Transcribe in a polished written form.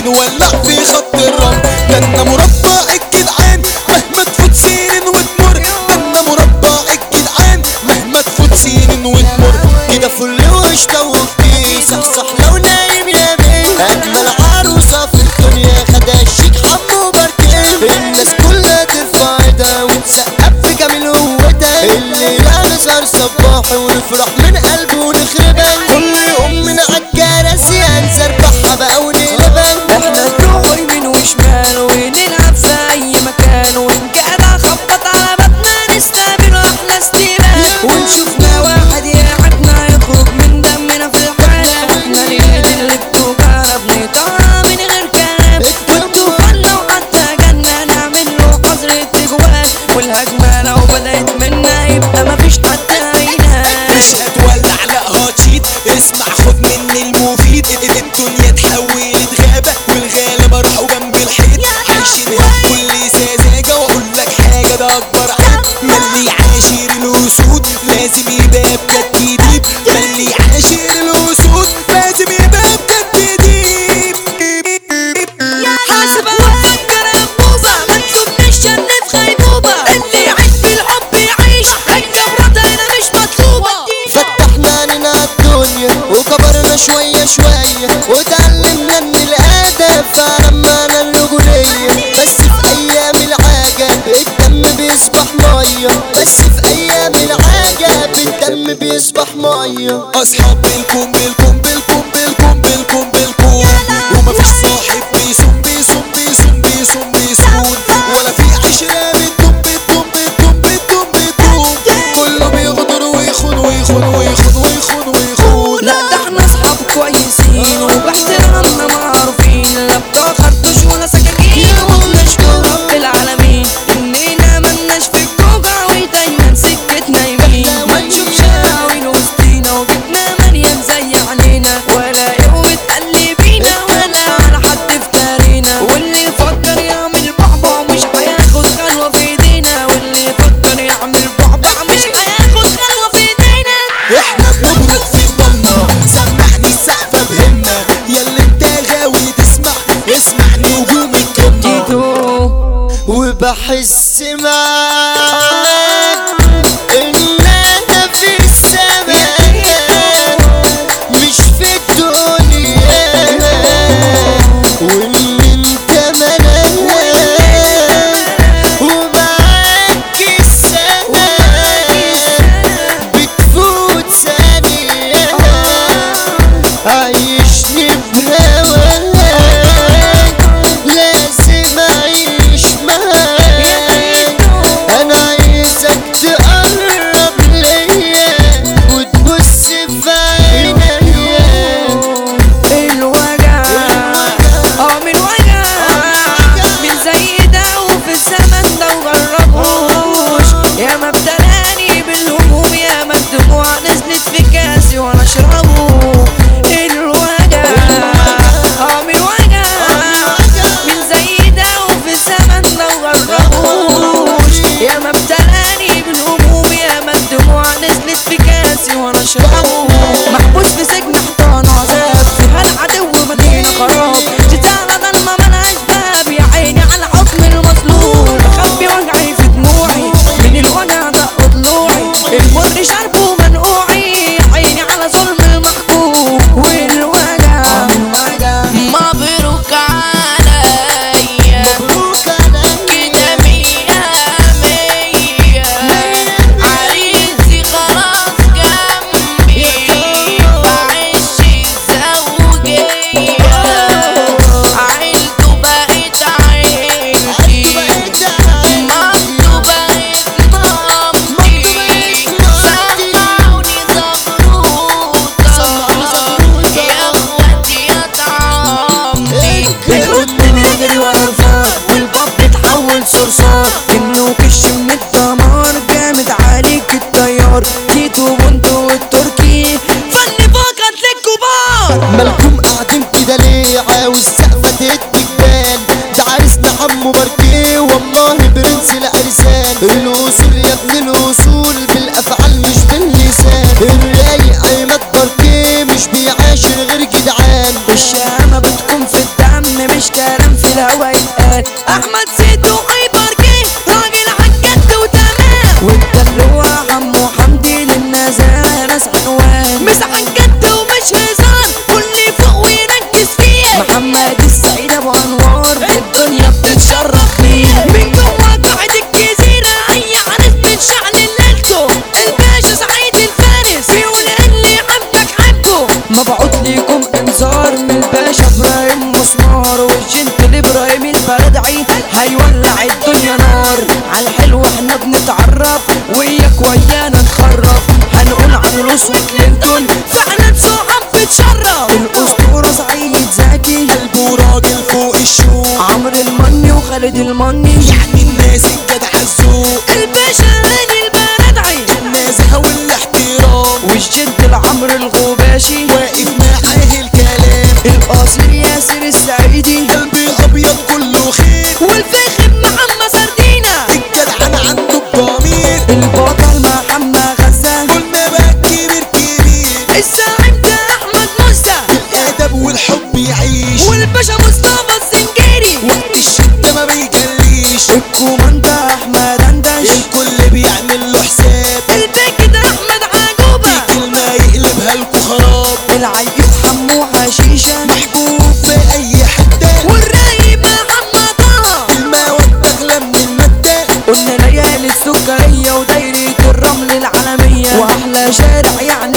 ونولع في خط الرمل. ده مربع الجدعان مهما تفوت سنين وتمر، ده مربع الجدعان مهما تفوت سنين وتمر. كده فل وقشطة وكتير صحصح لو نايم يا بيه. أجمل عروسة في الدنيا خدها الشيك حمو باركين. الناس كلها ترفع ايدها وتسقف في جميل قوتها. اللي نظهر صباحي ونفرح من قلبه ونخربها. كل يوم من عالكراسي هنسربحها بقى ونقلبها. احنا نروح يمين وشمال ونلعب في اي مكان، ونجدع خبط على بابنا نستقبل احلى استقبال. ونشوفنا واحد يقعدنا يخرج من دمنا في الحال. احنا اليد اللي بتوجعنا بنقطعها من غير كلام. والطوفان لو حتى جالنا نعمل له حظر تجوال. والهجمة لو بدأت منا يبقى مفيش حد هينام. مش هتولع لا هتشيط، اسمع خد مني المفيد. الدنيا اتحولت غابة والغالبة راحوا جنب الحيط. عايشينها بكل سذاجة واقول لك حاجة ده اكبر عيب. ملي عاشر الاسود لازم يبقى بجد جديد. ملي عاشر الاسود لازم يبقى بجد جديد. حاسب وفكر انبوبة ما تشوفنيش شنة في غيبوبة. اللي يعيش بالحب يعيش، الجبرة هنا مش مطلوبة. فتحنا علينا الدنيا وكبرنا شوية شوية، وتعلمنا ان الادب فعلمنا الرجولية. بس في ايام العجب الدم بيصبح مية، بس في ايام العجب الدم بيصبح مية. اصحاب بالكم بالكم بالكم بالكم بالكم بالكم، ومفيش صاحب بيسون بيسون بيسون بيسون بيسون، ولا في عشرة بتدوم بتدوم بتدوم بتدوم بتدوم. كله بيغدر ويخون ويخون ويخون ويخون ويخون. لا ده احنا اصحاب كويسين وباحترامنا معروفين. لا بتوع خرطوش ولا سكاكين، ونشكر رب العالمين اننا ملناش في الجوجع ودايما سكتنا يمين. ما نشوفش قاوين وسطينا وجبنا مليان زي عنينا، ولا قوة قلبينا ولا على حد افترينا. واللي يفكر يعمل بعبع مش هياخد خلوة في ايدينا، واللي يفكر يعمل بعبع مش هياخد خلوة في ايدينا. احنا بنبرد في الضلمة، سمعني السقفة بهمة. ياللي انت غاوي تسمع اسمع نجوم الجنة. وبحس معاك ان انا في السماء مش في الدنيا، وان انت ملاك ومعاك السنة بتفوت ثانية. عايشني بهواك لازم اعيش معاك. انا عايزك تقرب ليا وتبص في عينيا. الوجع من وجع من زي ده وفي الزمن ده وجربوش. يا ما ابتلاني بالهموم، يا ما الدموع نزلت في كاسي وانا اشربه. الوجع من وجع من زي ده وفي الزمن ده وجربوش. يا ما ابتلاني بالهموم، يا ما الدموع نزلت في كاسي وانا اشربه. محبوس في سجن حيطان عذاب، فيها العدو مدينة خراب. جتالة ضلمة ملهاش باب، يا عيني على حكم المظلوم. بخبي وجعي في دموعي من الوجع دق ضلوعي. المر شربه منقوعي، يا عيني على ظلم المحكوم. والوجع مبروك عليا كده مية مية. عريسي خلاص جنبي بعيش الزوجية. عيلته بقت عيلتي، مامته بقت مامتي. سمعوني زغروطة يا اخواتي يا طعمتي. القط بيجري ورا الفار والباب بيتحول صرصار. انه كش من الدمار جامد عليك الطيار. تيتو بونتو والتركي فن فقط للكبار. مالكم قاعدين كده ليه؟ عاوز سقفة تدي جبال. ده عريسنا حمو باركيه والله برنس العرسان. الاصول يا ابن الاصول بالافعال مش باللسان. الرايق عماد باركيه مش بيعاشر غير جدعان. الشهامة بتكون في الدم مش حافظ المني يعني الناس الجدع الذوق الباشا هاني البلدعي النزاهة والاحترام والجد العمر الغباشي واقف معاه الكلام القاصر ياسر السعيدي قلبي ابيض كله خير والفخم محمد سردينة الجدع انا عنده الضمير البطل محمد غزال كل ما بقى كبير كبير الزعيم ده احمد موسى الادب والحب يعيش والباشا مصطفى السنجيري وقت الشدة ما بيجليش الكوماندا احمد اندش الكل بيعمل له حساب الباكد احمد عجوبة كلمة يقلبها لكو خراب العيوب حمو حشيشة محبوب في اي حتة والرايب محمد طه المواد اغلى من المادة قلنا ليالي السكرية ودايرة الرمل العالمية واحلى شارع يعني